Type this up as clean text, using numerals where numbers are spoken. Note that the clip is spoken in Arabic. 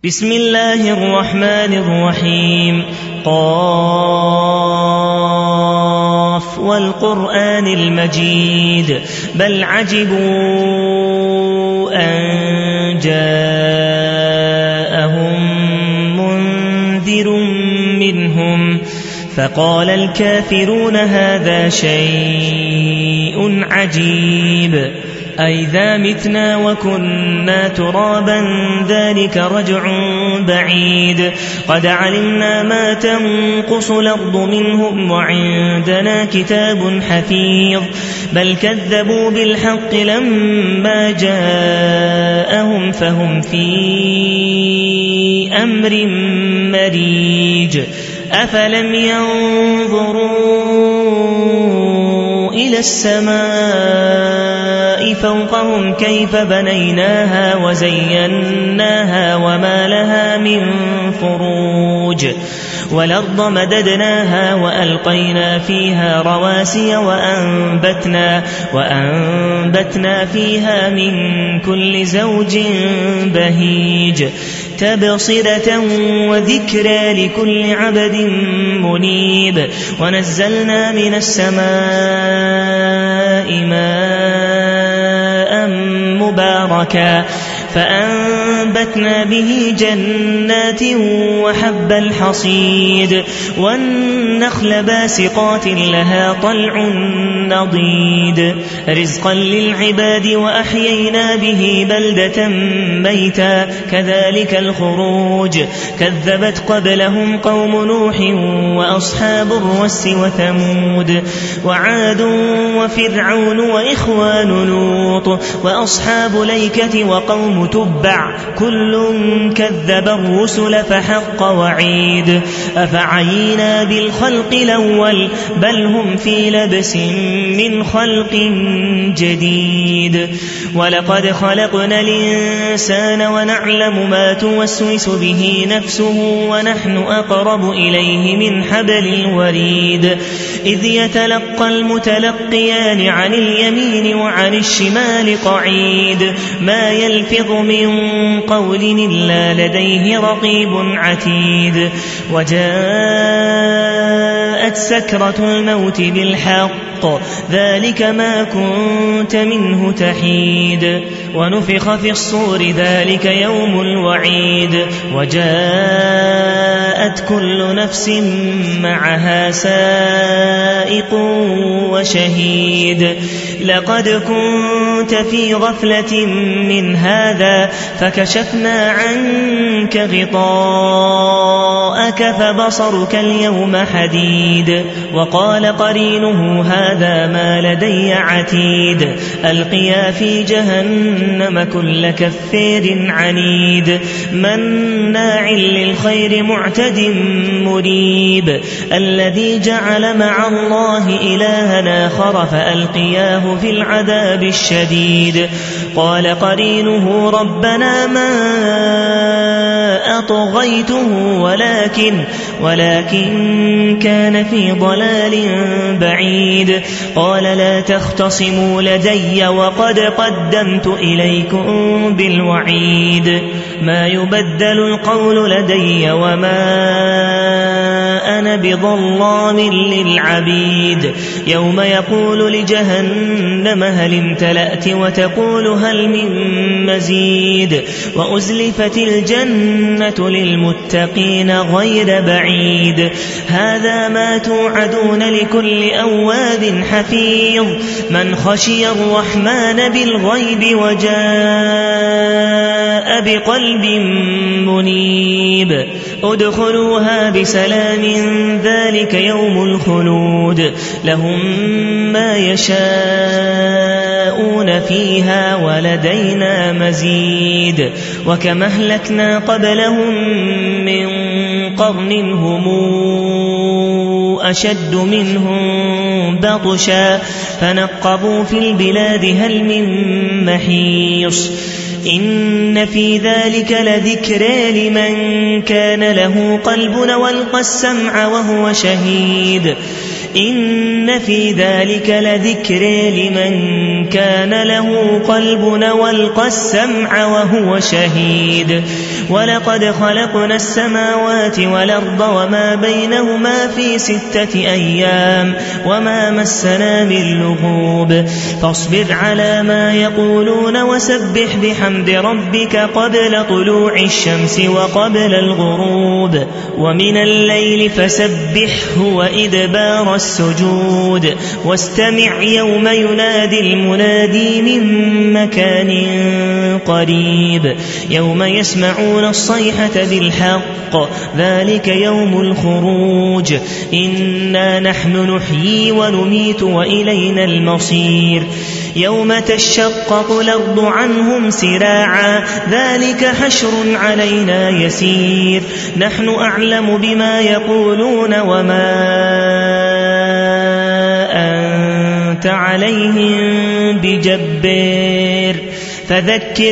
بسم الله الرحمن الرحيم. قاف والقرآن المجيد بل عجبوا أن جاءهم منذر منهم فقال الكافرون هذا شيء عجيب أئذا متنا وكنا ترابا ذلك رجع بعيد قد علمنا ما تنقص الأرض منهم وعندنا كتاب حفيظ بل كذبوا بالحق لما جاءهم فهم في أمر مريج أفلم ينظروا إلى السماء فوقهم كيف بنيناها وزيناها وما لها من فروج والأرض مددناها وألقينا فيها رواسي وأنبتنا فيها من كل زوج بهيج تبصرة وذكرى لكل عبد منيب ونزلنا من السماء ماء مباركا فأنبتنا به جنات وحب الحصيد والنخل باسقات لها طلع نضيد رزقا للعباد وأحيينا به بلدة ميتا كذلك الخروج كذبت قبلهم قوم نوح وأصحاب الرس وثمود وعاد وفرعون وإخوان لوط وأصحاب ليكة وقوم تبع كل كذب الرسل فحق وعيد أفعينا بالخلق الأول بل هم في لبس من خلق جديد ولقد خلقنا الإنسان ونعلم ما توسوس به نفسه ونحن أقرب إليه من حبل الوريد إذ يتلقى المتلقيان عن اليمين وعن الشمال قعيد ما يلفظ من قول إلا لديه رقيب عتيد وجاءت سكرة الموت بالحق ذلك ما كنت منه تحيد ونفخ في الصور ذلك يوم الوعيد وجاءت كل نفس معها سائق وشهيد لقد كنت في غفلة من هذا فكشفنا عنك غطاءك فبصرك اليوم حديد وقال قرينه هذا ما لدي عتيد ألقيا في جهنم كل كفير عنيد مناع للخير معتد مريب الذي جعل مع الله إلها آخر فألقياه في العذاب الشديد قال قرينه ربنا ما أطغيته ولكن كان في ضلال بعيد قال لا تختصموا لدي وقد قدمت إليكم بالوعيد ما يبدل القول لدي وما أنا بظلام للعبيد يوم يقول لجهنم هل امتلأت وتقول هل من مزيد وأزلفت الجنة للمتقين غير بعيد هذا ما توعدون لكل أواب حفيظ من خشي الرحمن بالغيب وجاء بقلب منيب ادخلوها بسلام ذلك يوم الخلود لهم ما يشاءون فيها ولدينا مزيد وكما أهلكنا قبلهم من قرن هم أشد منهم بطشا فنقبوا في البلاد هل من محيص إن في ذلك لذكرى لمن كان له قلب والقى السمع وهو شهيد إن في ذلك لذكر لمن كان له قلب والقى السمع وهو شهيد ولقد خلقنا السماوات والأرض وما بينهما في 6 أيام وما مسنا من لغوب فاصبر على ما يقولون وسبح بحمد ربك قبل طلوع الشمس وقبل الغروب ومن الليل فسبحه وإدبار السجود واستمع يوم ينادي المنادي من مكان قريب يوم يسمعون الصيحة بالحق ذلك يوم الخروج إنا نحن نحيي ونميت وإلينا المصير يوم تشقق الأرض عنهم سراعا ذلك حشر علينا يسير نحن أعلم بما يقولون وما أنت عليهم بجبار فذكر